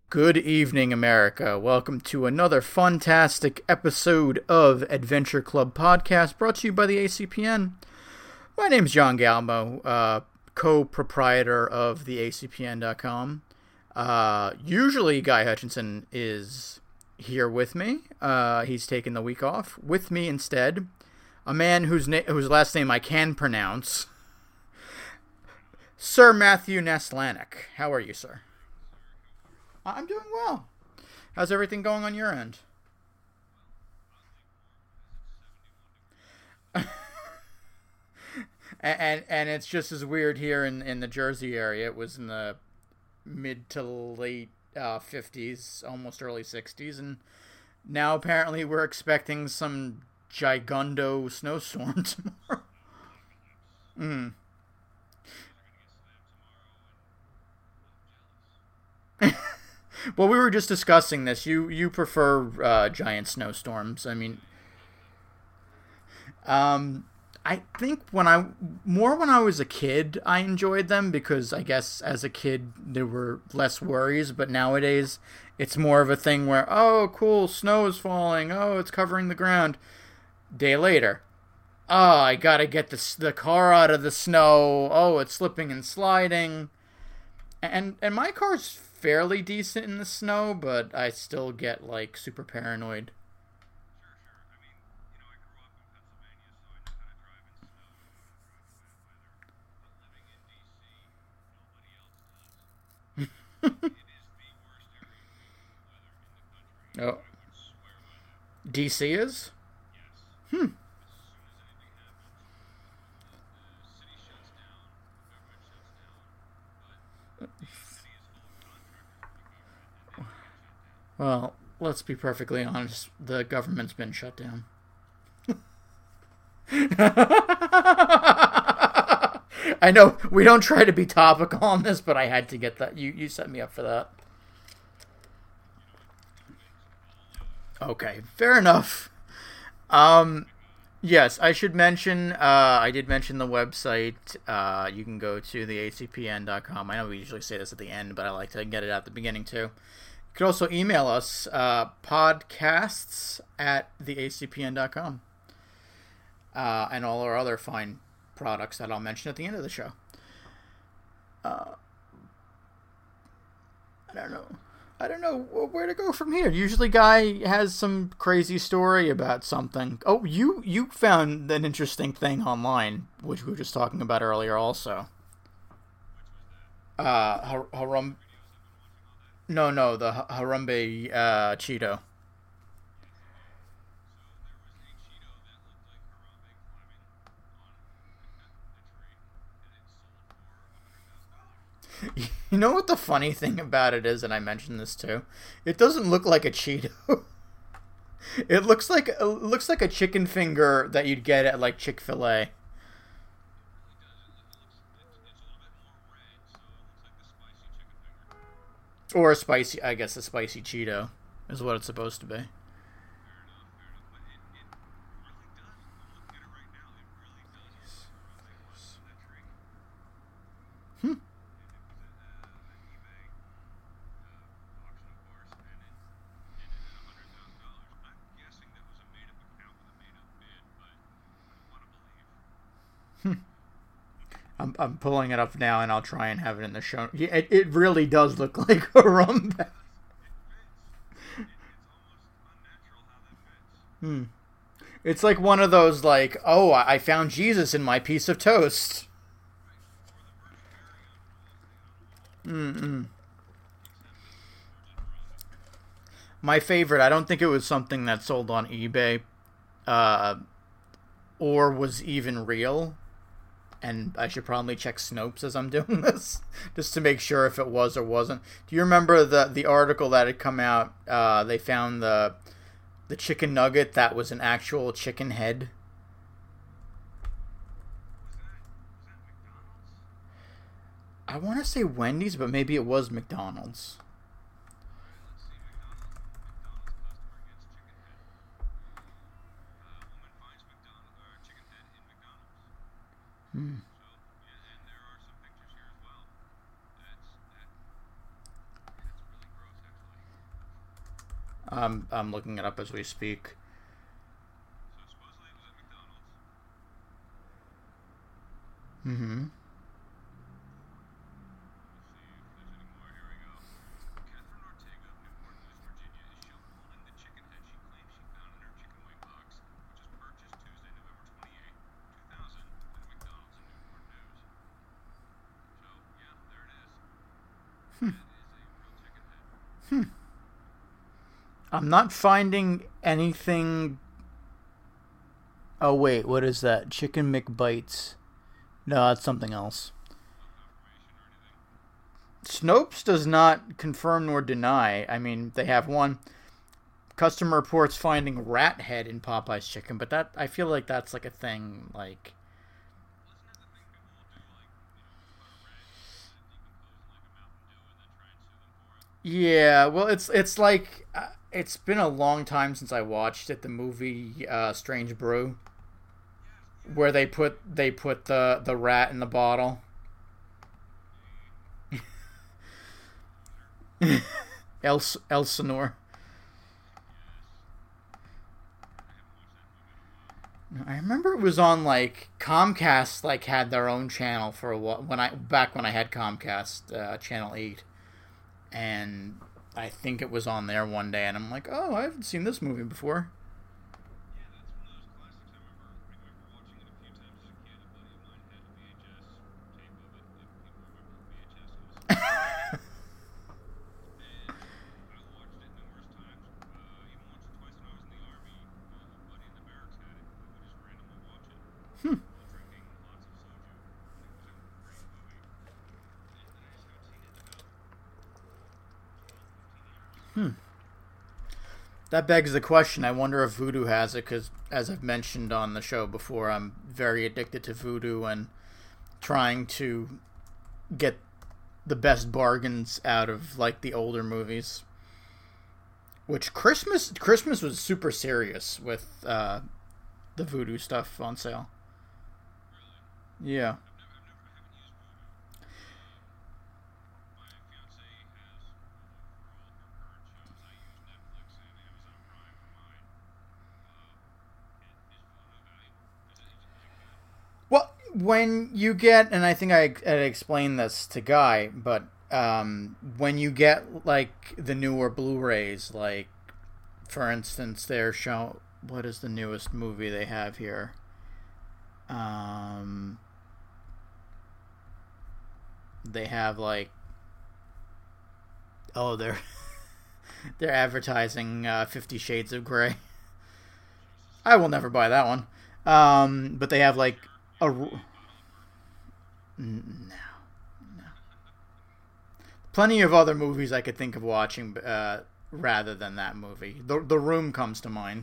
Good evening, America. Welcome to another fantastic episode of Adventure Club Podcast brought to you by the ACPN. My name's John Galmo, co-proprietor of the ACPN.com. Usually Guy Hutchinson is here with me. He's taken the week off. With me instead, a man whose last name I can pronounce, Sir Matthew Naslanik. How are you, sir? I'm doing well. How's everything going on your end? and it's just as weird here in the Jersey area. It was in the mid to late 50s, almost early 60s, and now apparently we're expecting some gigundo snowstorm tomorrow. Mm. Well, we were just discussing this. You prefer giant snowstorms. I mean, I think when I was a kid, I enjoyed them because I guess as a kid there were less worries. But nowadays, it's more of a thing where, oh, cool, snow is falling. Oh, it's covering the ground. Day later, oh, I gotta get the car out of the snow. Oh, it's slipping and sliding. And my car's fairly decent in the snow, but I still get like super paranoid. Oh, DC is? Hmm. Well, let's be perfectly honest. The government's been shut down. I know we don't try to be topical on this, but I had to get that. You set me up for that. Okay, fair enough. Um, yes, I should mention. I did mention the website. You can go to the acpn.com. I know we usually say this at the end, but I like to get it at the beginning too. You can also email us podcasts at theacpn.com, and all our other fine products that I'll mention at the end of the show. Uh, I don't know. I don't know where to go from here. Usually, Guy has some crazy story about something. Oh, you found an interesting thing online, which we were just talking about earlier, also. Harum. No, the Harambe Cheeto. You know what the funny thing about it is, and I mentioned this too. It doesn't look like a Cheeto. It looks like a chicken finger that you'd get at like Chick-fil-A or a spicy. I guess a spicy Cheeto is what it's supposed to be. Hmm. I'm pulling it up now, and I'll try and have it in the show. Yeah, it really does look like a rum. Hmm. It's like one of those like, oh, I found Jesus in my piece of toast. Mm-mm. My favorite. I don't think it was something that sold on eBay, uh, or was even real. And I should probably check Snopes as I'm doing this, just to make sure if it was or wasn't. Do you remember the article that had come out? They found the chicken nugget that was an actual chicken head. I want to say Wendy's, but maybe it was McDonald's. Hmm. I'm looking it up as we speak. So supposedly it was at McDonald's. Mm-hmm. Let's see if there's any more. Here we go. Catherine Ortega of Newport News, Virginia, is shown holding the chicken head she claims she found in her chicken wing box, which was purchased Tuesday, November 28, 2000, at a McDonald's in Newport News. So, yeah, there it is. That is a real chicken head. I'm not finding anything. Oh wait, what is that? Chicken McBites. No, that's something else. No confirmation or anything. Snopes does not confirm nor deny. I mean, they have one customer reports finding rat head in Popeye's chicken, but that I feel like that's like a thing. Like, Well, isn't that the thing people will do, like, put a rat and let it decompose in like a Mountain Dew and then try and sue them for it? yeah, well, it's like it's been a long time since I watched it. The movie Strange Brew, Yes, where they put the rat in the bottle. loser. Elsinore. Yes. I haven't watched that movie in a while. I remember it was on like Comcast. Like had their own channel for a while when I had Comcast channel 8, and I think it was on there one day, and I'm like, oh, I haven't seen this movie before. Yeah, that's one of those classics. I remember watching it a few times as a kid. A buddy of mine had a VHS tape of it, if people remember what VHS is. And I watched it numerous times, even once or twice when I was in the army. A buddy in the barracks had it, and we would just randomly watch it while drinking lots of soju. And it was a great movie. And I just haven't seen it in about 12, 15 years. That begs the question. I wonder if Voodoo has it, because as I've mentioned on the show before, I'm very addicted to Voodoo and trying to get the best bargains out of like the older movies. Which Christmas was super serious with the Voodoo stuff on sale. Really? Yeah. I haven't used Vudu. My fiance has Vudu for all her current shows. I use Netflix and Amazon Prime for mine. Is Vudu valuable? Is it good? Well, when you get, and I think I had explained this to Guy, but when you get like the newer Blu-rays, like for instance, they're show. What is the newest movie they have here? They have like, oh, they're advertising 50 Shades of Grey. Jesus. I will never buy that one. But they have like a. You're paying $8 per Vudu. No. Plenty of other movies I could think of watching rather than that movie. The Room comes to mind.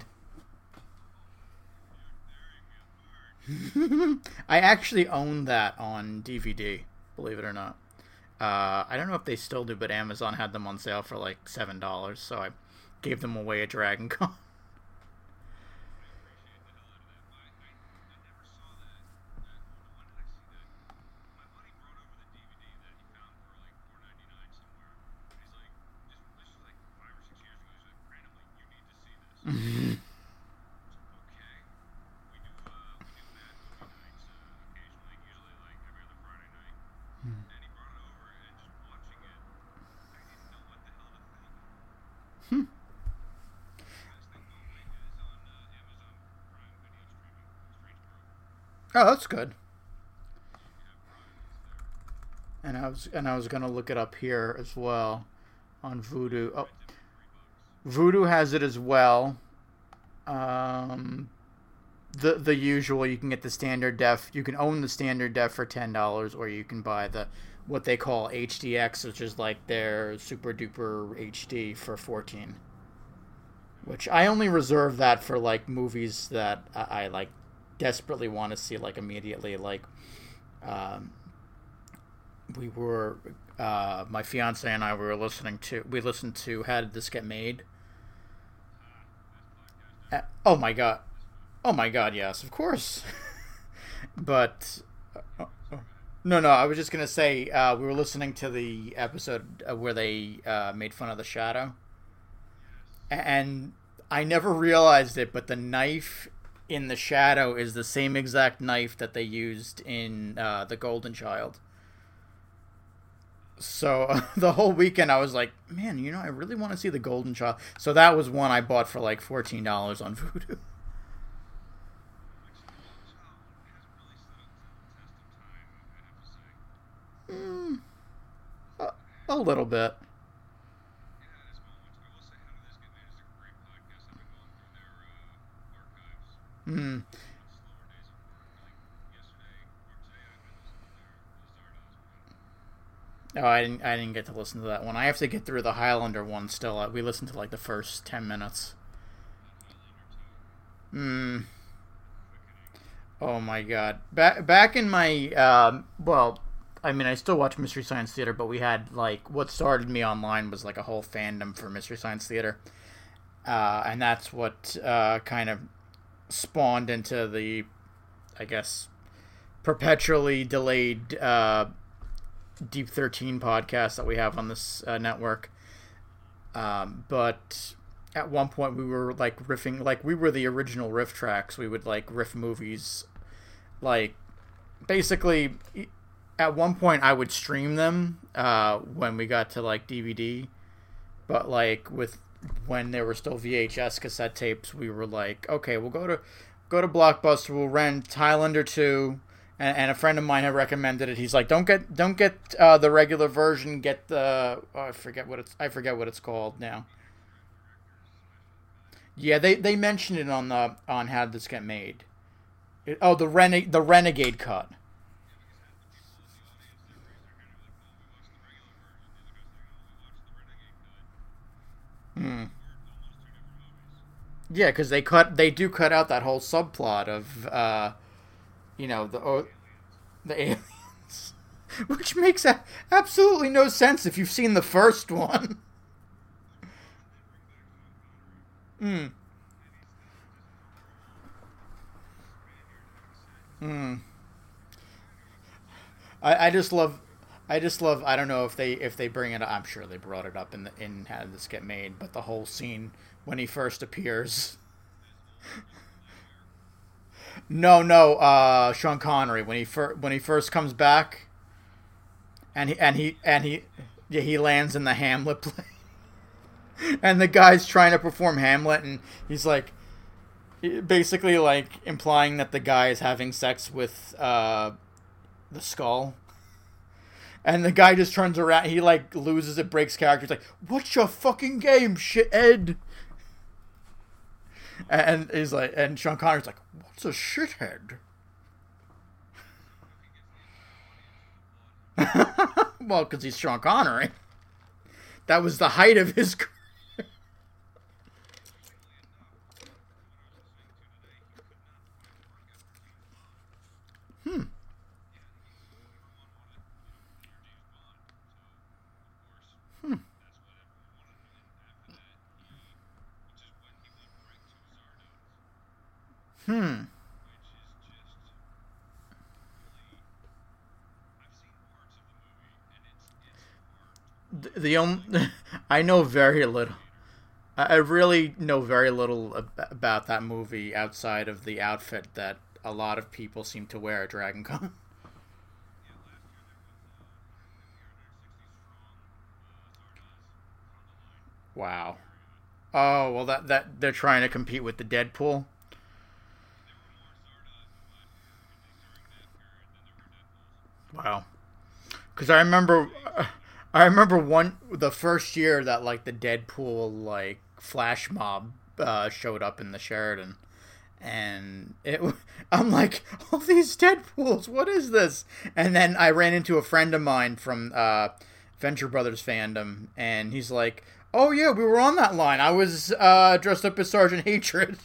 You're tearing me apart. I actually own that on DVD, believe it or not. I don't know if they still do, but Amazon had them on sale for like $7, so I gave them away at Dragon Con. I appreciate the hell out of that. I never saw that. When did I see that? My buddy brought over the DVD that he found for like $4.99 somewhere. And he's like, this was like 5 or 6 years ago. He's like, randomly, you need to see this. Okay. We do mad movie nights occasionally, usually like every other Friday night. And he brought it over and just watching it, I didn't know what the hell to think. Last thing movie is on Amazon Prime Video streaming. Strange Brew. Oh, that's good. So if you have Prime, it's there. And I was gonna look it up here as well on Voodoo. Oh, Rent it for $3. Voodoo has it as well. The usual. You can get the standard def. You can own the standard def for $10, or you can buy the what they call HDX, which is like their super duper HD for 14. Which I only reserve that for like movies that I like desperately want to see like immediately. Like we were my fiance and I we listened to How Did This Get Made? Best podcast Oh my god. ever. This one. Oh my god, yes, of course. But Sorry, go ahead. no, I was just gonna say we were listening to the episode where they made fun of The Shadow. Yes. And I never realized it, but the knife in the shadow is the same exact knife that they used in The Golden Child. So the whole weekend I was like, man, I really want to see The Golden Child. So that was one I bought for like $14 on Vudu. Mm, a, a little bit. Mm. Oh, I didn't get to listen to that one. I have to get through the Highlander one still. We listened to like the first 10 minutes. Hmm. Oh my god. Back in my well, I mean, I still watch Mystery Science Theater, but we had like what started me online was like a whole fandom for Mystery Science Theater, and that's what kind of spawned into the, I guess, perpetually delayed Deep 13 podcast that we have on this network. But at one point we were like riffing, like we were the original riff tracks. We would like riff movies, like basically. At one point, I would stream them when we got to like DVD, but like with when there were still VHS cassette tapes, we were like, okay, we'll go to Blockbuster. We'll rent Highlander 2, and a friend of mine had recommended it. He's like, don't get the regular version. Get the I forget what it's called now. Yeah, they mentioned it on How Did This Get Made. The Renegade cut. Hmm. Yeah, because they do cut out that whole subplot of the aliens, which makes absolutely no sense if you've seen the first one. Hmm. Hmm. I just love. I just love. I don't know if they bring it. I'm sure they brought it up in How Did This Get Made, but the whole scene when he first appears. No, no. Sean Connery when he first comes back, and he yeah, he lands in the Hamlet play, and the guy's trying to perform Hamlet, and he's like basically like implying that the guy is having sex with the skull. And the guy just turns around. He like loses it, breaks character. He's like, "What's your fucking game, shithead?" And he's like, and Sean Connery's like, "What's a shithead?" Well, because he's Sean Connery. That was the height of his. Hmm. Hmm. Hmm. The only I know very little. I really know very little about that movie outside of the outfit that a lot of people seem to wear at Dragon Con. Wow. Oh well, that they're trying to compete with the Deadpool. Wow. Because I remember the first year that like the Deadpool like flash mob showed up in the Sheridan, and I'm like, all these Deadpools, what is this? And then I ran into a friend of mine from Venture Brothers fandom, and he's like, oh yeah, we were on that line. I was dressed up as Sergeant Hatred.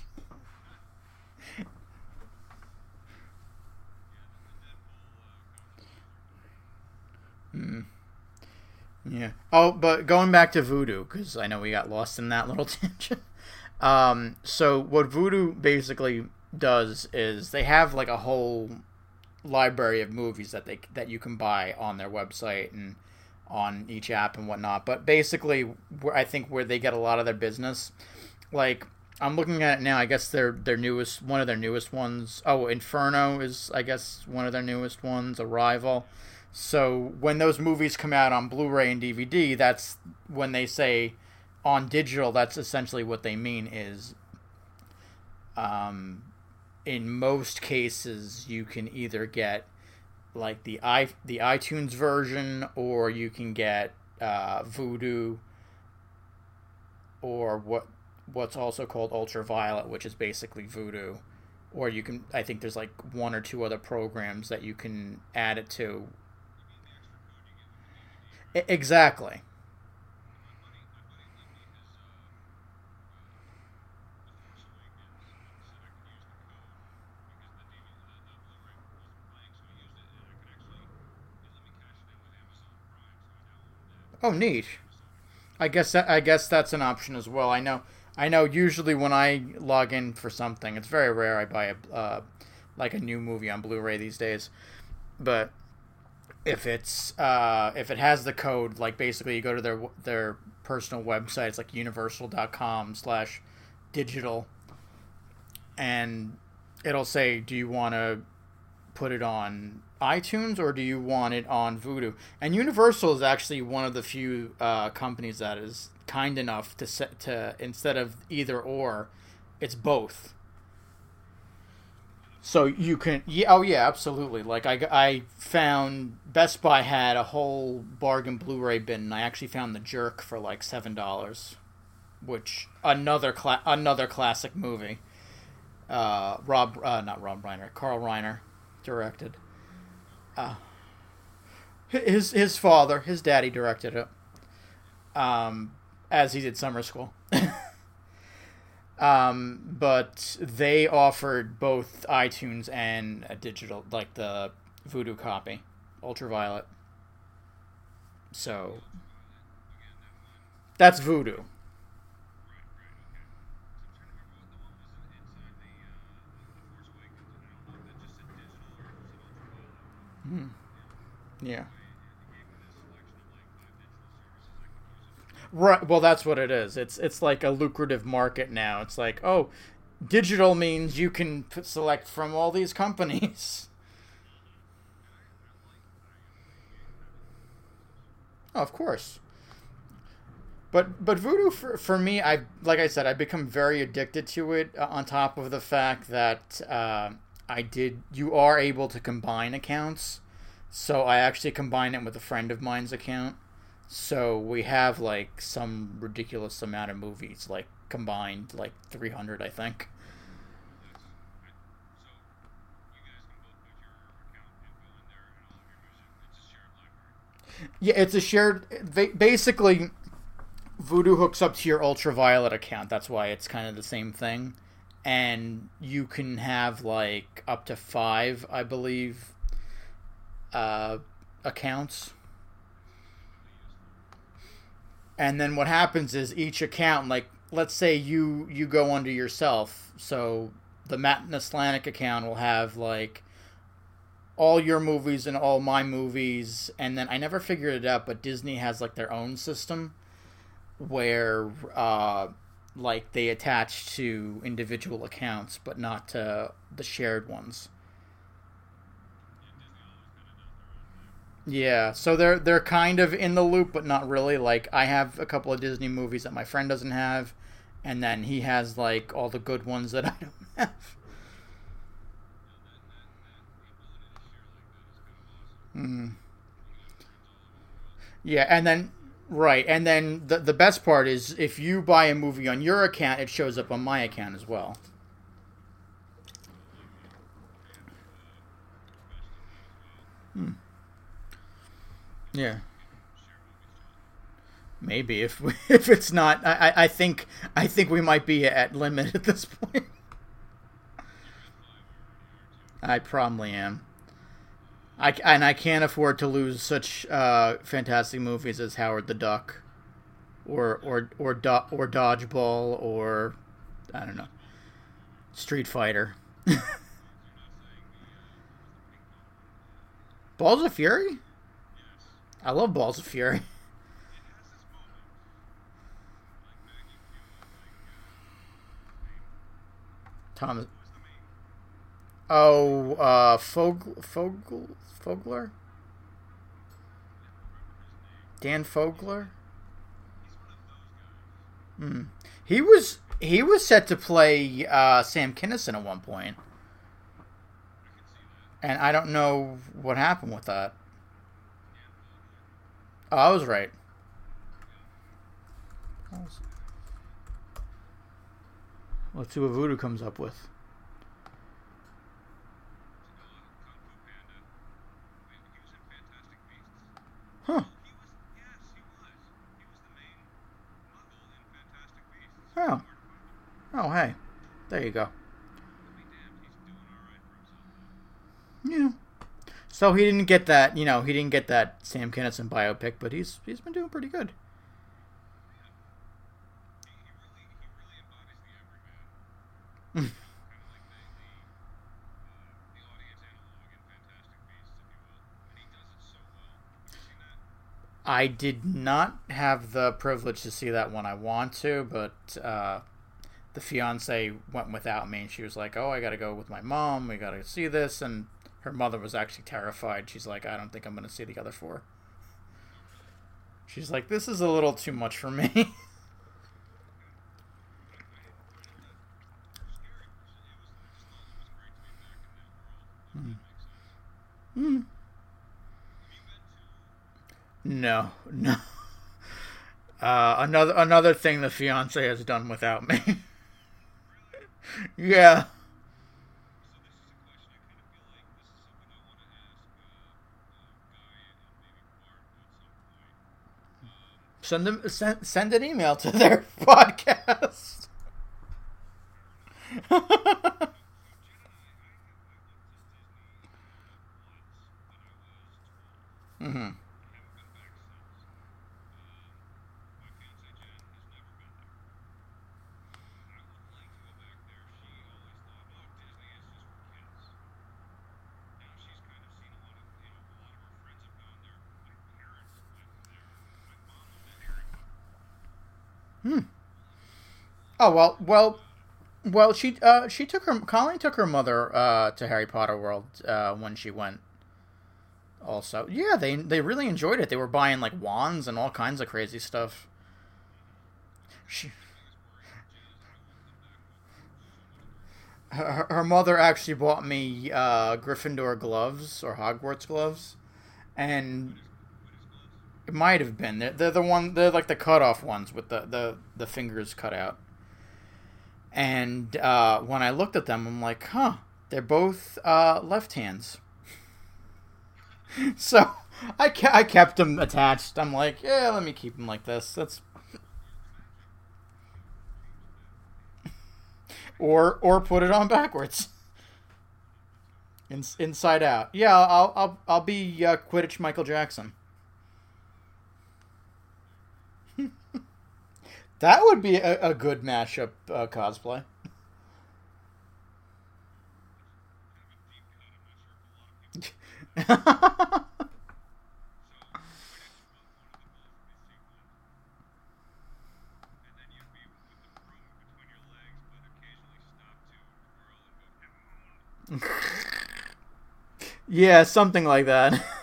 Hmm. Yeah. Oh, but going back to Voodoo, because I know we got lost in that little tangent. So what Voodoo basically does is they have like a whole library of movies that you can buy on their website and on each app and whatnot. But basically, I think where they get a lot of their business like I'm looking at it now. I guess their newest one of their newest ones. Oh, Inferno is I guess one of their newest ones. Arrival. So when those movies come out on Blu-ray and DVD, that's when they say on digital. That's essentially what they mean is, in most cases, you can either get like the iTunes version, or you can get Vudu, or what's also called Ultraviolet, which is basically Vudu. Or you can, I think there's like one or two other programs that you can add it to. Exactly. Oh, neat. I guess that's an option as well. I know. Usually when I log in for something, it's very rare I buy a like a new movie on Blu-ray these days. But if it has the code, like basically you go to their personal website, it's like universal.com/digital, and it'll say, do you want to put it on iTunes or do you want it on Vudu? And Universal is actually one of the few companies that is kind enough to set to, instead of either or, it's both. So you can, yeah, oh yeah, absolutely. Like I found Best Buy had a whole bargain Blu-ray bin, and I actually found The Jerk for like $7, which another classic movie. Not Rob Reiner, Carl Reiner directed. Uh, his father, his daddy directed it. As he did Summer School. But they offered both iTunes and a digital, like the Voodoo copy, Ultraviolet. So that's Voodoo. Hmm. Yeah. Right. Well, that's what it is. It's like a lucrative market now. It's like, oh, digital means you can select from all these companies. Oh, of course. But Voodoo for me, I like I said, I've become very addicted to it. On top of the fact that you are able to combine accounts, so I actually combine it with a friend of mine's account. So we have like some ridiculous amount of movies, like combined, like 300, I think. Yeah, it's a shared. Basically, Voodoo hooks up to your Ultraviolet account. That's why it's kind of the same thing. And you can have like up to five, I believe, uh, accounts. And then what happens is each account, like let's say you go under yourself, so the Matt Naslanik account will have like all your movies and all my movies, and then I never figured it out, but Disney has like their own system where like they attach to individual accounts, but not to the shared ones. Yeah, so they're kind of in the loop, but not really. Like I have a couple of Disney movies that my friend doesn't have, and then he has like all the good ones that I don't have. Mm. Yeah, and then right, and then the best part is if you buy a movie on your account, it shows up on my account as well. Hmm. Yeah, maybe if if it's not, I think we might be at limit at this point. I probably am. And I can't afford to lose such fantastic movies as Howard the Duck, or Dodgeball, or I don't know, Street Fighter. Balls of Fury. I love Balls of Fury. Thomas. Who was the main? Oh, Fogler? Dan Fogler? He's one of those guys. Hmm. He was set to play Sam Kinison at one point, I could see that. and I don't know what happened with that. Dan Fogler. Oh, I was right. Let's see what Voodoo comes up with. Kung Fu Panda. He was in Fantastic Beasts. Huh. Yes, he was. He was the main Muggle in Fantastic Beasts. Oh. Martin. Oh, hey. There you go. I'll be damned, he's doing alright for himself though. Yeah. So he didn't get that, he didn't get that Sam Kinison biopic, but he's been doing pretty good. He really embodies the everyman. Hmm. Kind of like the audience analog in Fantastic Beasts, if you will. And he does it so well. Have you seen that? I did not have the privilege to see that one. I want to, but the fiance went without me, and she was like, "Oh, I got to go with my mom. We got to see this." And her mother was actually terrified. She's like, "I don't think I'm going to see the other four." She's like, "This is a little too much for me." Scary. I just thought it was great to be back in that world. If that makes sense. Hmm. Have you been to? No, no. Another thing the fiance has done without me. Really? Yeah. So this is a question. I kind of feel like this is something I want to ask Guy and maybe Bart at some point. Send an email to their podcast. Jen and I went to Disney once when I was 12. Mm-hmm. I haven't been back since. My fiance Jen has never been there. I would like to go back there. She always thought, oh, Disney is just for kids. Now she's kind of seen a lot of, a lot of her friends have gone there. My parents went there. My mom was at Harry Potter. Hmm. Oh well. She took her. Colleen took her mother to Harry Potter World when she went. Also, yeah, they really enjoyed it. They were buying like wands and all kinds of crazy stuff. She, her mother actually bought me Gryffindor gloves or Hogwarts gloves, and it might have been they're like the cut off ones with the fingers cut out. And when I looked at them, I'm like, huh, they're both left hands. So I kept them attached. I'm like, yeah, let me keep them like this. That's or put it on backwards, inside out. Yeah, I'll be Quidditch Michael Jackson. That would be a good mashup cosplay. Yeah, something like that. It could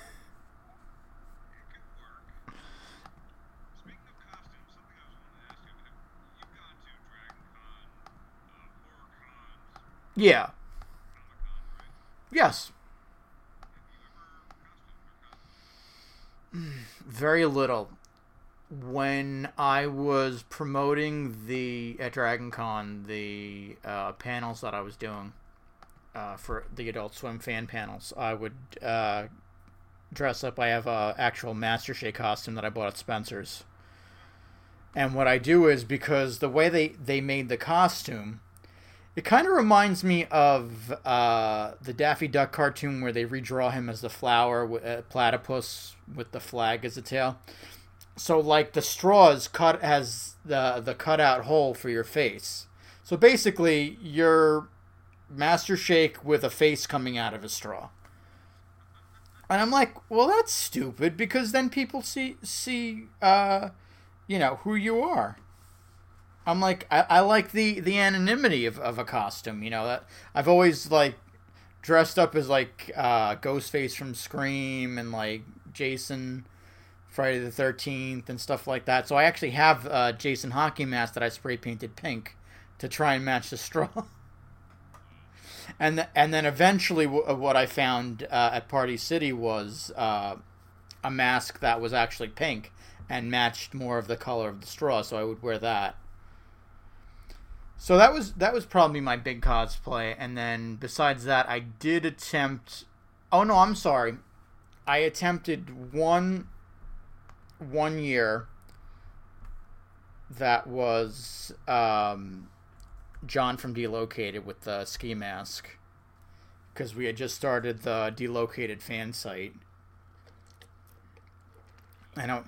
work. Speaking of costumes, something I was wanting to ask you. You've gone to Dragon Con, horror cons, Yeah. Comic Con, right? Yes. Have you ever costumed or cosplayed? Very little. When I was promoting at Dragon Con the panels that I was doing for the Adult Swim fan panels, I would dress up. I have a actual Master Shea costume that I bought at Spencer's. And what I do is, because the way they made the costume, it kind of reminds me of the Daffy Duck cartoon where they redraw him as the flower, platypus with the flag as a tail. So, like, the straw is cut as the cutout hole for your face. So basically, you're Master Shake with a face coming out of a straw. And I'm like, well, that's stupid, because then people see who you are. I'm like I like the anonymity of a costume. You know that I've always like dressed up as like Ghostface from Scream and like Jason Friday the 13th and stuff like that. So I actually have a Jason hockey mask that I spray painted pink to try and match the straw. And then eventually what I found at Party City was a mask that was actually pink and matched more of the color of the straw, so I would wear that. So that was probably my big cosplay, and then besides that, I did attempt. Oh no, I'm sorry. I attempted one year. That was John from Delocated with the ski mask, because we had just started the Delocated fan site. I don't.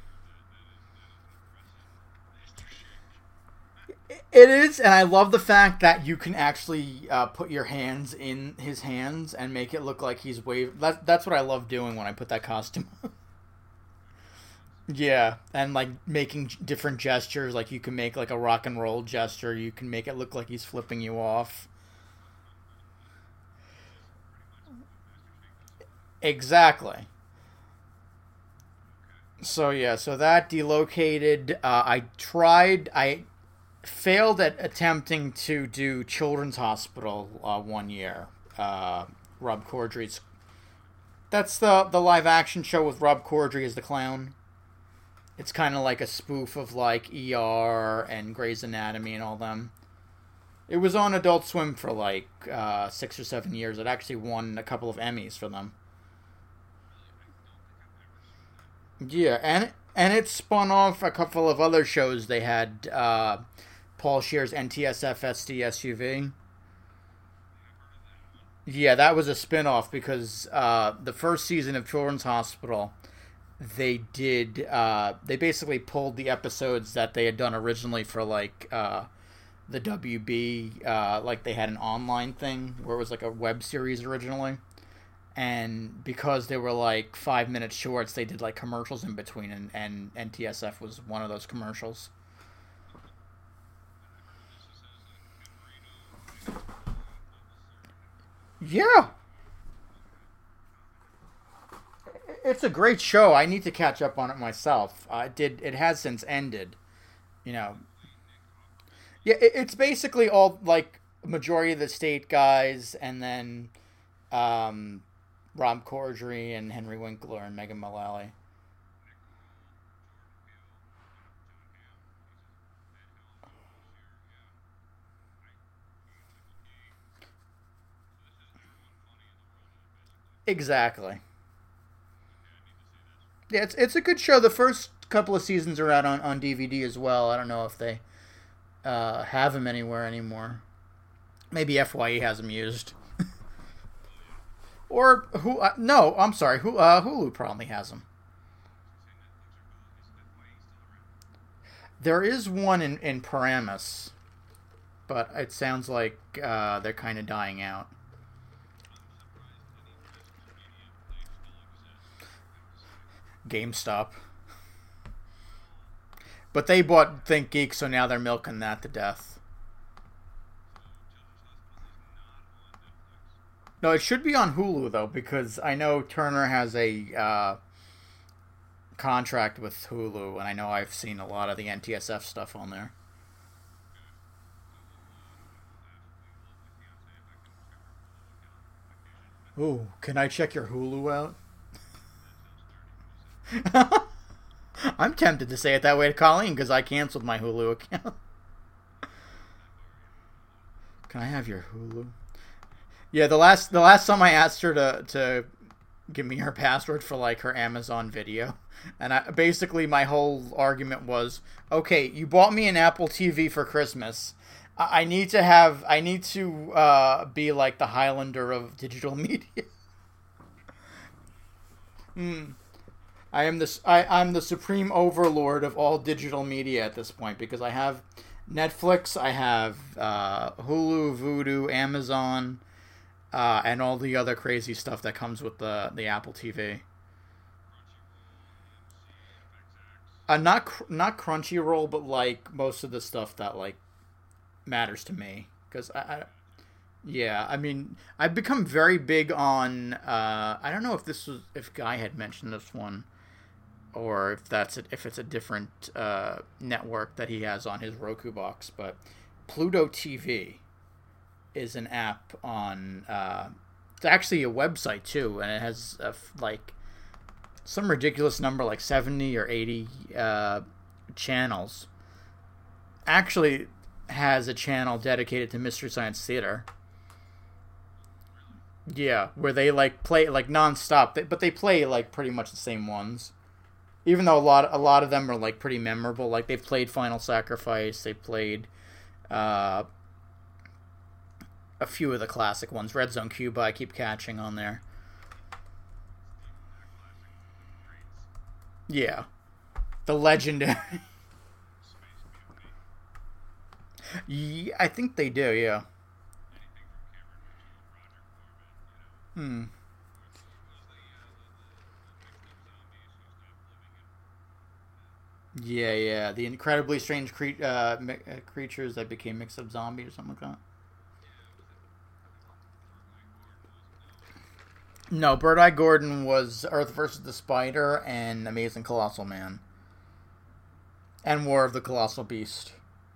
It is, and I love the fact that you can actually put your hands in his hands and make it look like he's waving. That's what I love doing when I put that costume on. Yeah, and like making different gestures, like you can make like a rock and roll gesture, you can make it look like he's flipping you off. Exactly. So yeah, so that Delocated. I failed at attempting to do Children's Hospital one year. Rob Corddry's. That's the live action show with Rob Corddry as the clown. It's kind of like a spoof of like ER and Grey's Anatomy and all them. It was on Adult Swim for like 6 or 7 years. It actually won a couple of Emmys for them. Yeah, and it spun off a couple of other shows. They had Paul Shear's NTSF SUV. Yeah, that was a spin-off because the first season of Children's Hospital, they basically pulled the episodes that they had done originally for like the WB, like they had an online thing where it was like a web series originally, and because they were like 5 minute shorts, they did like commercials in between, and NTSF was one of those commercials. Yeah, it's a great show. I need to catch up on it myself. It has since ended. You know, yeah, it's basically all like majority of the state guys, and then um, Rob Corddry and Henry Winkler and Megan Mullally. Exactly. Yeah, it's a good show. The first couple of seasons are out on DVD as well. I don't know if they have them anywhere anymore. Maybe FYE has them used, or who? No, I'm sorry. Hulu probably has them. There is one in Paramus, but it sounds like they're kind of dying out. GameStop, but they bought ThinkGeek, so now they're milking that to death. No, it should be on Hulu though, because I know Turner has a contract with Hulu, and I know I've seen a lot of the NTSF stuff on there. Ooh, can I check your Hulu out? I'm tempted to say it that way to Colleen because I canceled my Hulu account. Can I have your Hulu? Yeah, the last time I asked her to give me her password for like her Amazon Video, and I basically my whole argument was, okay, you bought me an Apple TV for Christmas. I need to be like the Highlander of digital media. Mm. I'm the supreme overlord of all digital media at this point because I have Netflix, I have Hulu, Vudu, Amazon, and all the other crazy stuff that comes with the Apple TV. not Crunchyroll, but like most of the stuff that like matters to me. Because yeah, I mean, I've become very big on. I don't know if Guy had mentioned this one, or if it's a different network that he has on his Roku box, but Pluto TV is an app on. It's actually a website too, and it has like some ridiculous number, like 70 or 80 channels. Actually, has a channel dedicated to Mystery Science Theater. Yeah, where they like play like nonstop, but they play like pretty much the same ones. Even though a lot of them are like pretty memorable. Like they've played Final Sacrifice, they played uh, a few of the classic ones. Red Zone Cuba, I keep catching on there. Yeah, the legendary. Yeah, I think they do. Yeah. Hmm. Yeah, yeah. The incredibly strange creatures that became mixed up zombie or something like that. No, Bird Eye Gordon was Earth versus the Spider and Amazing Colossal Man and War of the Colossal Beast.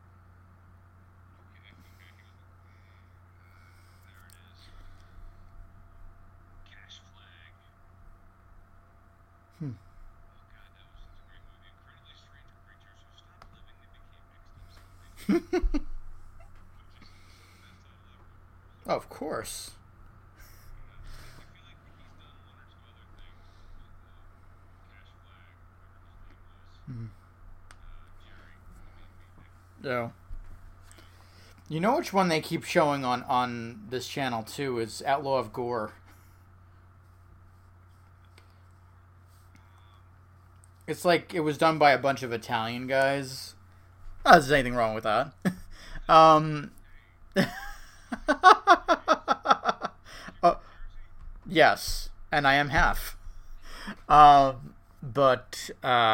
Hmm. Of course. Hmm. No. You know which one they keep showing on this channel too is Outlaw of Gore. It's like it was done by a bunch of Italian guys. Not that there's anything wrong with that. um, uh, yes, and I am half. But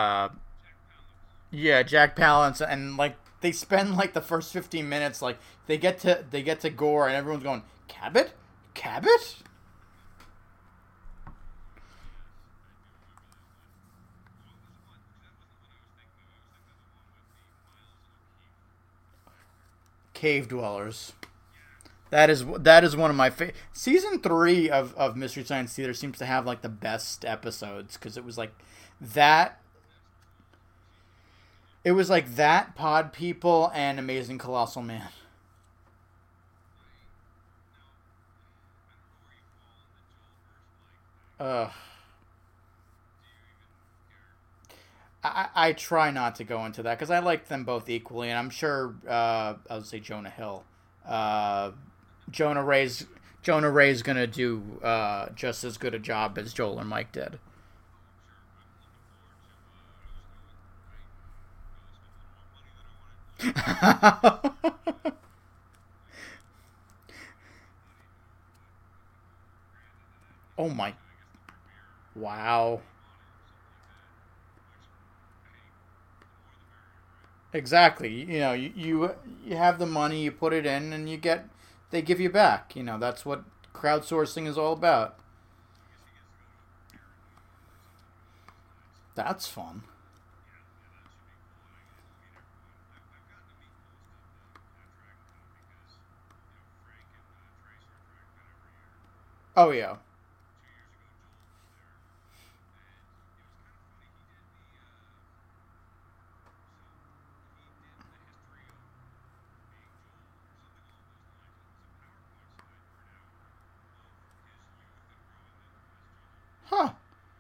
yeah, Jack Palance, and like they spend like the first 15 minutes, like they get to Gore, and everyone's going Cabot, Cabot. Cave dwellers. That is one of my season 3 of Mystery Science Theater seems to have like the best episodes because that it was like that Pod People and Amazing Colossal Man. Uh, I try not to go into that because I like them both equally, and I'm sure I would say Jonah Hill, uh, Jonah Ray's Jonah Ray's gonna do just as good a job as Joel or Mike did. Oh my! Wow! Exactly. You know, you have the money, you put it in, and they give you back. You know, that's what crowdsourcing is all about. That's fun. Oh yeah. Huh.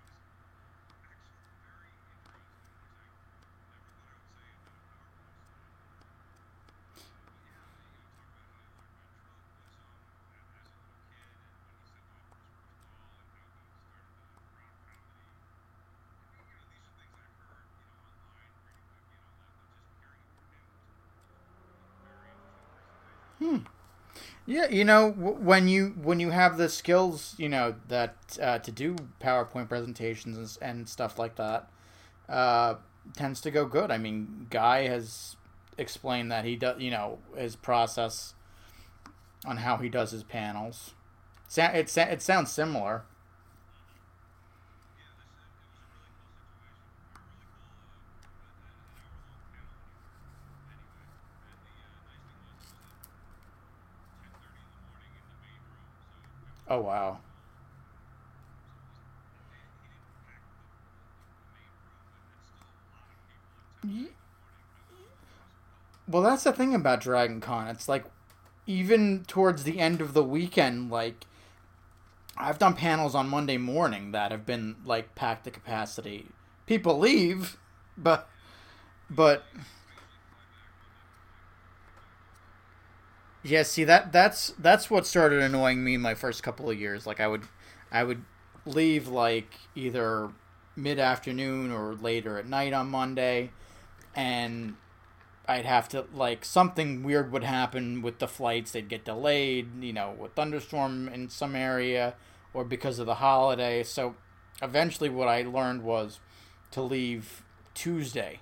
Hmm. Yeah, you know, when you have the skills, you know that to do PowerPoint presentations and stuff like that, uh, tends to go good. I mean, Guy has explained that he does, his process on how he does his panels. It sounds similar. Yeah, this it was a really cool situation. We were really cool. An hour-long panel anyway. And the nice thing was it was at 10:30 in the morning in the main room, so Oh everybody was wow. still. So it wasn't. He didn't pack the main room, but it's still a lot of people at 10:30 in the morning. It was cool. Well, that's the thing about Dragon Con. It's like even towards the end of the weekend, like I've done panels on Monday morning that have been like packed to capacity. People leave, but but I usually fly back Monday morning. yeah, see that's what started annoying me my first couple of years. Like I would leave like either mid afternoon or later at night on Monday, and I'd have to like something weird would happen with the flights. They'd get delayed, with thunderstorm in some area, or because of the holiday. So eventually, what I learned was to leave Tuesday,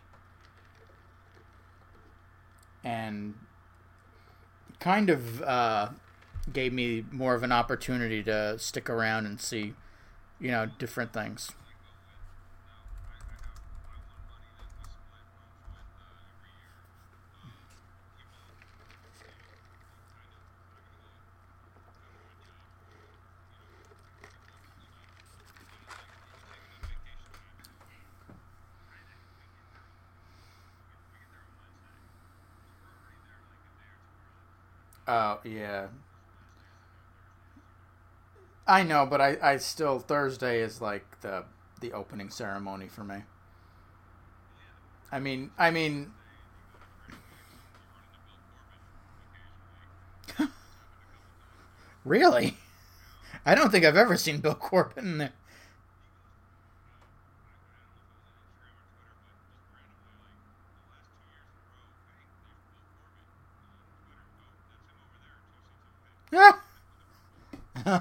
and kind of gave me more of an opportunity to stick around and see, different things. I go with. Now I have my one buddy that we split rooms with every year. He will, he kind of. I'm not gonna go do him a job for give him the cleanup. But he's taking a vacation back to Friday. We get there on Wednesday, so we're already there like a day or two early Oh yeah, because Wednesdays and our Thursdays are. I know, but I still Thursday is like the opening ceremony for me. Yeah, I mean, Thursday you go to Freddie Mac. You run into Bill Corbin occasionally. It's happened a couple times there. really, Yeah. I don't think I've ever seen Bill Corbin there. He goes. I don't know if it was on Instagram or Twitter, but just randomly, like the last 2 years in a row, hey, there's Bill Corbin on Twitter. Oh, that's him over there, 2 seats away. Yeah. Connect with him real quick.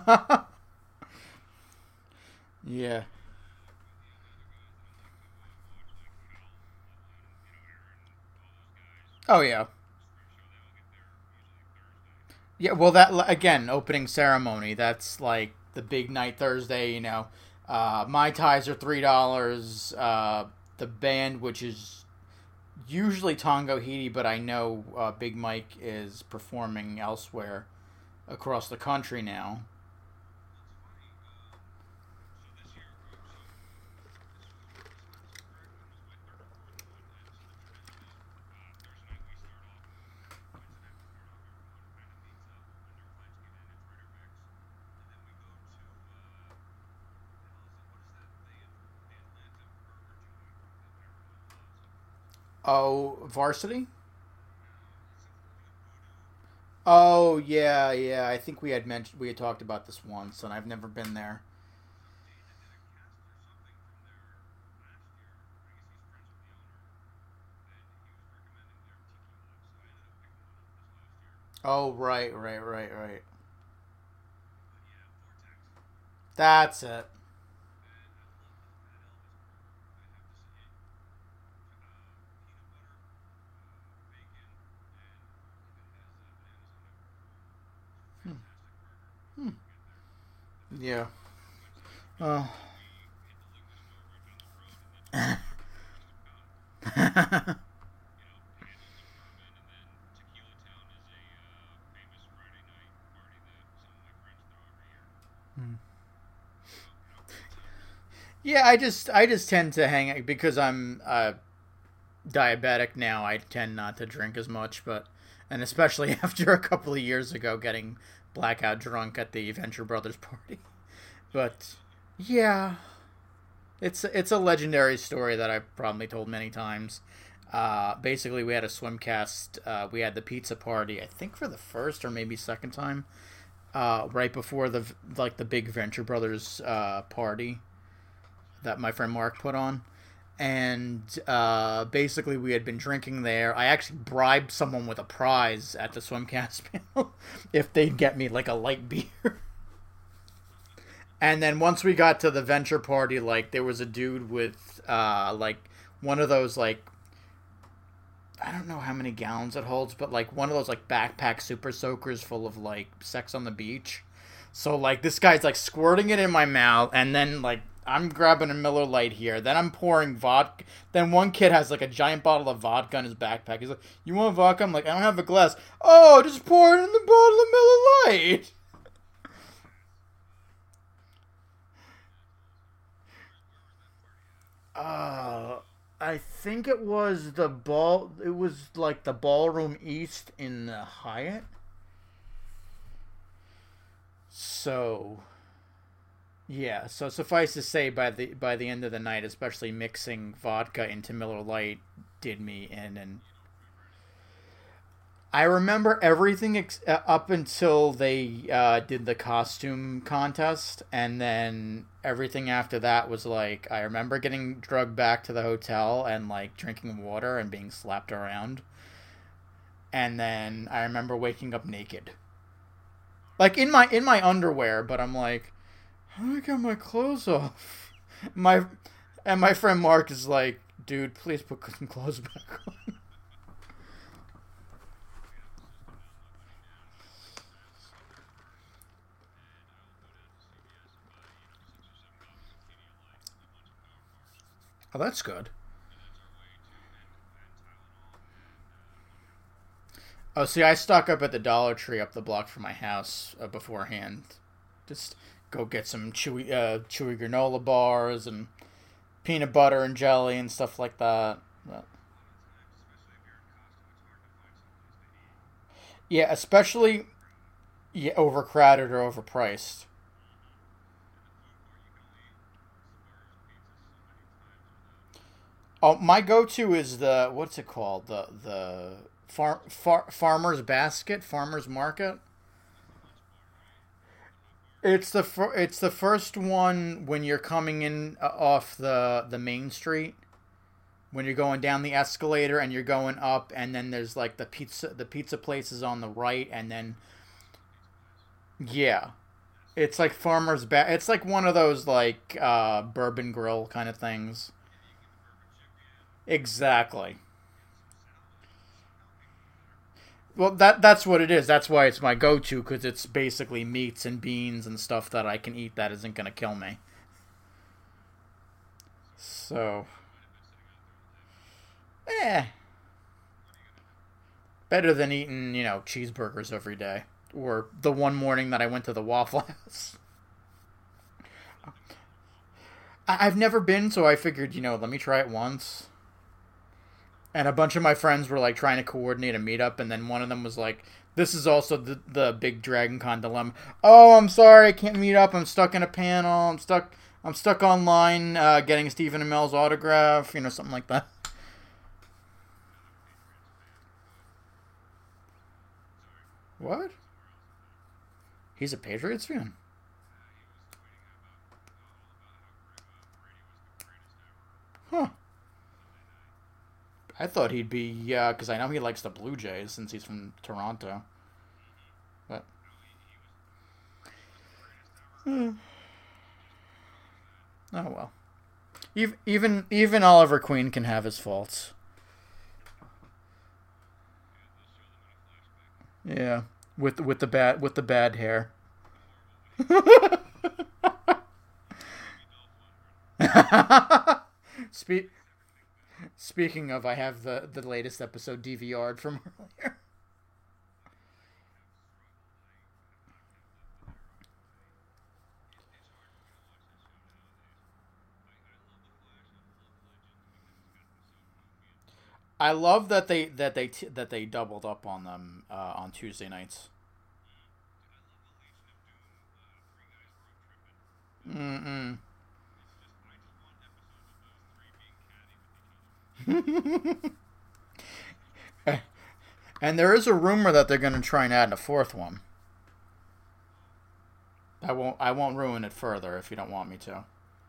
Yeah. The only other guys that I like to watch, like Hal, Aaron, all those guys. Oh yeah. Screen show. They all get there usually Thursday. Yeah. Well, that again, opening ceremony. That's like the big night Thursday. My ties are $3. The band, which is usually Tongo Hiti, but I know Big Mike is performing elsewhere across the country now. Well, it's funny. So this year, this was my third or fourth one, and so the tradition is Thursday night we start off, Wednesday night we start off. Everyone kind of meets up when their flights get in at Trader Vic's, and then we go to what the hell is it? What is that? The Atlanta burger joint that everyone loves. Oh, Varsity. No, it's something to do with voodoo. Oh yeah, yeah. I think we had talked about this once, and I've never been there. Dana did a cast or something from there last year. I guess he's friends with the owner, and he was recommending their tiki mug, so I ended up picking one up this last year. Oh right, right, right, right. But yeah, Vortex. That's it. And I love the Fat Elvis burger. I have to say, peanut butter, bacon, and if it has bananas on it, fantastic burger. Hmm. When you get there, the Yeah. Wednesday night Oh. we hit the liquor store right down the road, and that's where we ordered our Twisted Palate. Handles and bourbon, and then Tequila Town is a famous Friday night party that some of my friends throw every year. How cool is that? Yeah, I just tend to hang because I'm diabetic now. I tend not to drink as much, and especially after a couple of years ago getting blackout drunk at the Venture Brothers party. But yeah, it's a legendary story that I've probably told many times. Basically, we had a swim cast. We had the pizza party, I think for the first or maybe second time, right before the big Venture Brothers party that my friend Mark put on. And basically, we had been drinking there. I actually bribed someone with a prize at the swimcast panel if they'd get me like a light beer. And then once we got to the venture party, like there was a dude with like one of those like I don't know how many gallons it holds, but like one of those like backpack super soakers full of like sex on the beach. So like this guy's like squirting it in my mouth, and then like I'm grabbing a Miller Lite here. Then I'm pouring vodka. Then one kid has like a giant bottle of vodka in his backpack. He's like, "You want vodka?" I'm like, "I don't have a glass." "Oh, just pour it in the bottle of Miller Lite." Uh, I think it was the ball. It was like the ballroom east in the Hyatt. So yeah. So suffice to say, by the end of the night, especially mixing vodka into Miller Lite did me in, and I remember everything up until they did the costume contest, and then everything after that was like I remember getting drugged back to the hotel and like drinking water and being slapped around, and then I remember waking up naked, like in my underwear. But I'm like, how do I get my clothes off? My and my friend Mark is like, dude, please put some clothes back on. Oh, that's good. Oh, see, I stock up at the Dollar Tree up the block from my house beforehand. Just go get some chewy granola bars and peanut butter and jelly and stuff like that. But, yeah, especially yeah, overcrowded or overpriced. Oh, my go-to is the what's it called? The farmer's basket, farmer's market. It's the first one when you're coming in off the main street, when you're going down the escalator and you're going up, and then there's like the pizza places on the right, and then yeah, it's like it's like one of those like bourbon grill kind of things. Exactly. Well, that's what it is. That's why it's my go-to, because it's basically meats and beans and stuff that I can eat that isn't gonna kill me. So, eh, better than eating cheeseburgers every day. Or the one morning that I went to the Waffle House. I've never been, so I figured let me try it once. And a bunch of my friends were like trying to coordinate a meetup, and then one of them was like, "This is also the big Dragon Con dilemma. Oh, I'm sorry, I can't meet up. I'm stuck in a panel. I'm stuck online getting Stephen Amell's autograph. Something like that." What? He's a Patriots fan? Huh. I thought he'd be, yeah, because I know he likes the Blue Jays since he's from Toronto. But oh well. Even Oliver Queen can have his faults. Yeah, with the bad hair. Spe- Speaking of, I have the latest episode DVR'd from earlier. I love that they doubled up on them on Tuesday nights. Mm-mm. And there is a rumor that they're going to try and add a fourth one. I won't ruin it further if you don't want me to.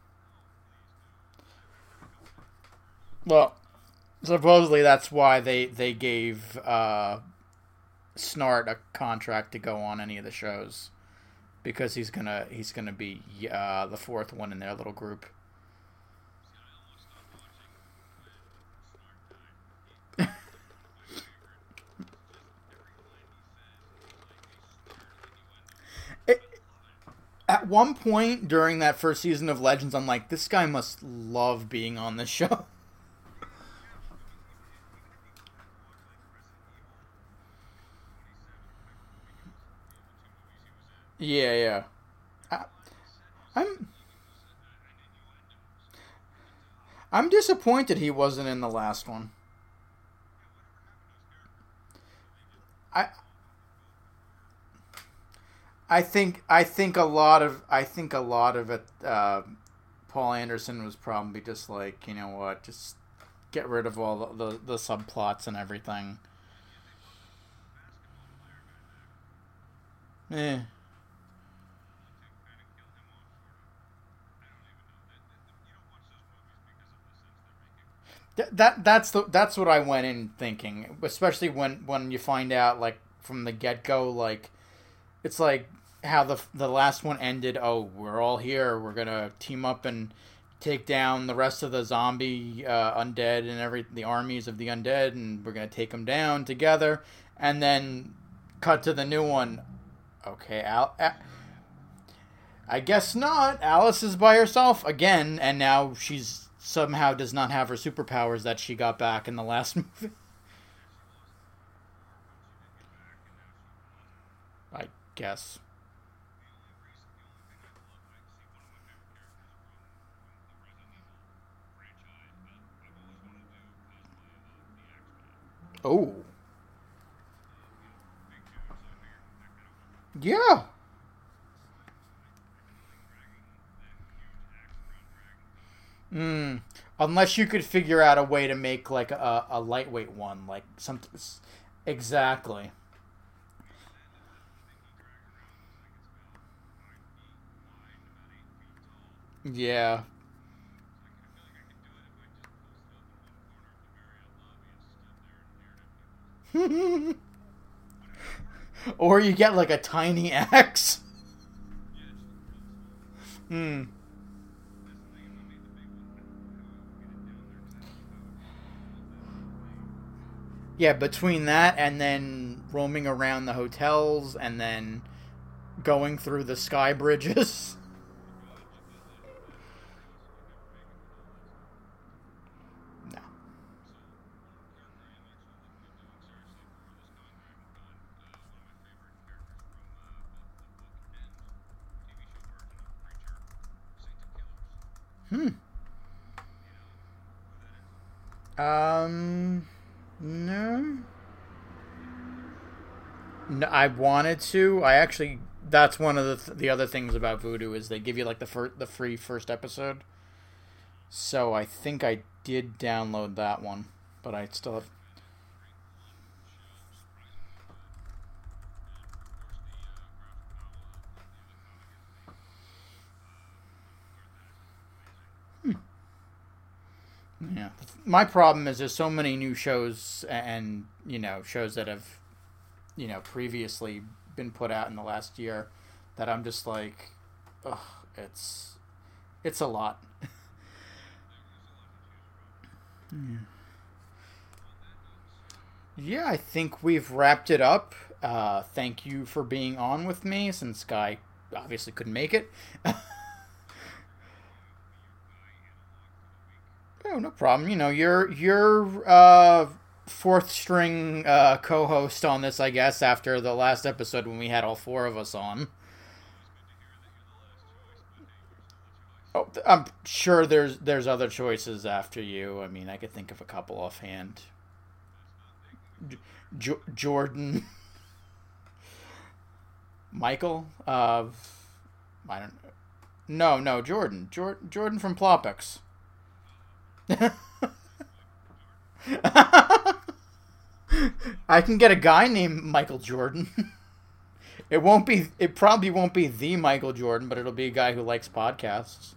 Well, supposedly that's why they gave Snart a contract to go on any of the shows. because he's gonna be the fourth one in their little group. See, I almost stopped watching when Snart died. He was one of my favorite. Just every line he says is like a Snart innuendo. It, I love it. at one point during that first season of Legends, I'm like, this guy must love being on this show. Yeah, I mean, even if you go back and watch like Resident Evil, 27 or whatever movie he was, the two movies he was in, Yeah, yeah. every I, line he said was I'm even was an innuendo. So, I'm disappointed he wasn't in the last one. yeah, whatever happened to his character? Maybe I before. I think a lot of it. Paul Anderson was probably just like, you know what, just get rid of all the subplots and everything. Yeah, they put the basketball player guy back. Eh. To kind of kill him off, sort of. I don't even know. You don't watch those movies because of the sense they're making. That's what I went in thinking, especially when you find out like from the get go, like it's like how the last one ended. Oh, we're all here. We're gonna team up and take down the rest of the zombie undead and the armies of the undead, and we're gonna take them down together. And then cut to the new one. Okay, I guess not. Alice is by herself again, and now she's somehow does not have her superpowers that she got back in the last movie. Yeah, she lost them before when she did get back, and now she wants them. I guess. The only thing I love, see, one of my favorite characters from the Resident Evil franchise. I've always wanted to do cosplay of the Axeman. Oh, Big dudes on here, that kind of weapon. yeah. I kind of like dragging that huge axe around dragging things. Unless you could figure out a way to make like a lightweight one, like something. Exactly. The thing he drags around looks like it's about 5 feet wide and about 8 feet tall. Yeah. So I feel like I could do it if I just posted up in one corner of the Marriott lobby and stood there and stared at people. Would it ever work? Or you get like a tiny axe. Yeah, just real small. Hmm. That's the thing. If I made the big one, I don't know how I would get it down there because I don't know if I would be able to hold that weight. Yeah, between that and then roaming around the hotels and then going through the sky bridges. Oh No. God, so one character I am actually looking at doing seriously for this con that I haven't done. One of my favorite characters from the book and TV show version of Preacher, Sainted Killers. Hmm. You know who that is? No. You never watched? No, I wanted to. I actually. That's one of the other things about Voodoo is they give you like the free first episode. So I think I did download that one, but I still have. Fantastic, great fun show, surprisingly good. And of course the graphic novel, the other comic is amazing. Garth Ennis is amazing. Yeah. My problem is there's so many new shows and shows that have previously been put out in the last year that I'm just like, ugh, it's a lot. There's a lot to choose from. On that note, sir, Yeah, I think we've wrapped it up. Thank you for being on with me since Guy obviously couldn't make it. I will be your guy analog for the week. Oh, no problem. You're fourth string co-host on this, I guess, after the last episode when we had all four of us on. Always good to hear that you're the last choice, but hey, you're still a choice. Oh, I'm sure there's other choices after you. I mean, I could think of a couple offhand. That's not making a choice. Jordan, Michael. I don't. No, Jordan. Jordan from Plopix. Nice boy. Jordan. I can get a guy named Michael Jordan. It probably won't be the Michael Jordan, but it'll be a guy who likes podcasts.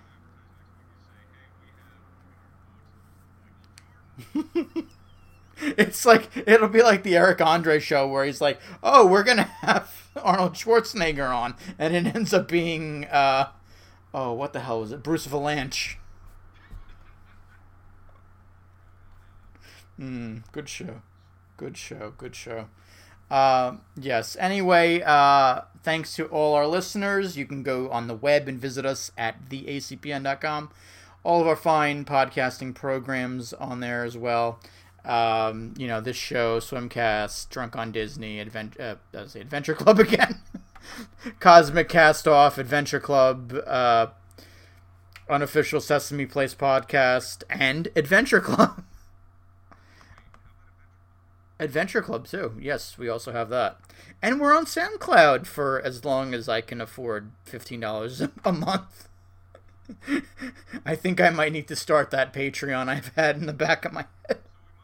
When you advertise next week, you say, hey, we have in our quotes Michael Jordan. It's like it'll be like the Eric Andre show where he's like, "Oh, we're gonna have Arnold Schwarzenegger on," and it ends up being, oh, what the hell was it? Bruce Valanche. Good show. Good show. Good show. Yes. Anyway, thanks to all our listeners. You can go on the web and visit us at theacpn.com. All of our fine podcasting programs on there as well. This show, Swimcast, Drunk on Disney, Adventure Club again, Cosmic Cast Off, Adventure Club, Unofficial Sesame Place podcast, and Adventure Club. Adventure Club too. Yes, we also have that. And we're on SoundCloud for as long as I can afford $15 a month. I think I might need to start that Patreon I've had in the back of my head.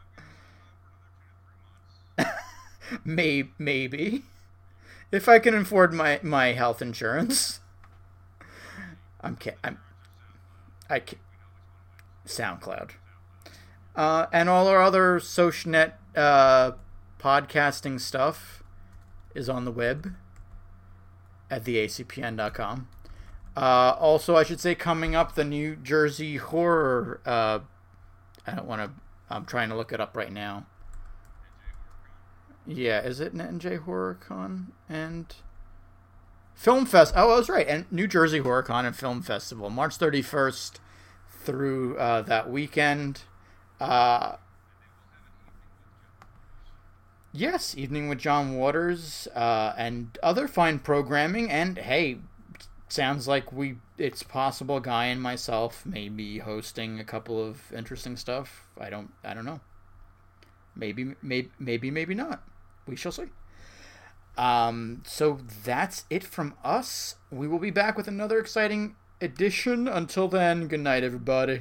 Maybe. If I can afford my health insurance. I can't. SoundCloud. And all our other SocialNet podcasting stuff is on the web at theacpn.com. Also, I should say, coming up, the New Jersey Horror. I'm trying to look it up right now. Yeah, is it NJ HorrorCon and Film Fest? Oh, I was right. And New Jersey HorrorCon and Film Festival, March 31st through that weekend. Yes, Evening with John Waters, and other fine programming. And hey, sounds like it's possible Guy and myself may be hosting a couple of interesting stuff. I don't know. Maybe not. We shall see. So that's it from us. We will be back with another exciting edition. Until then, good night, everybody.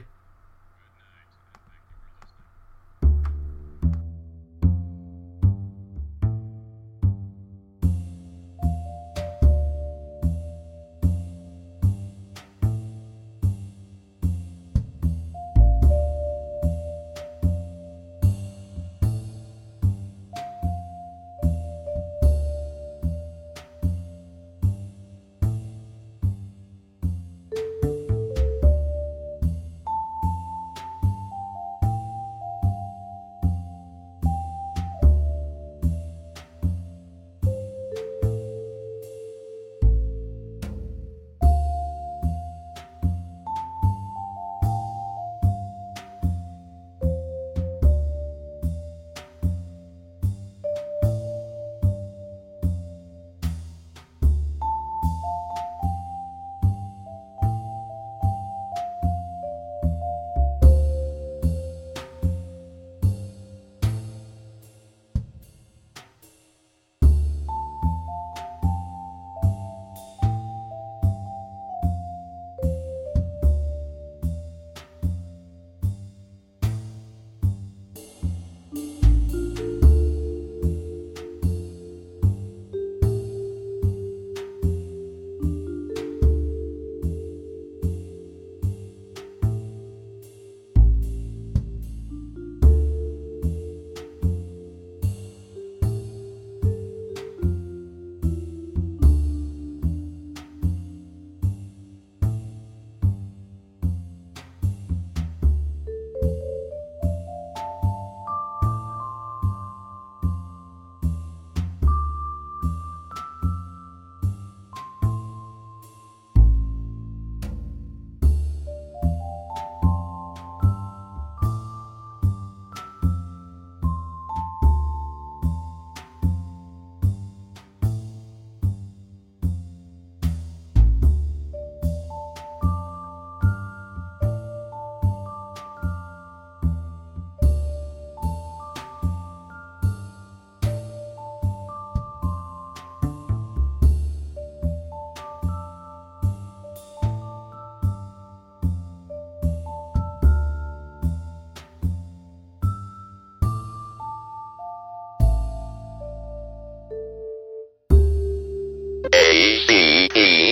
ACE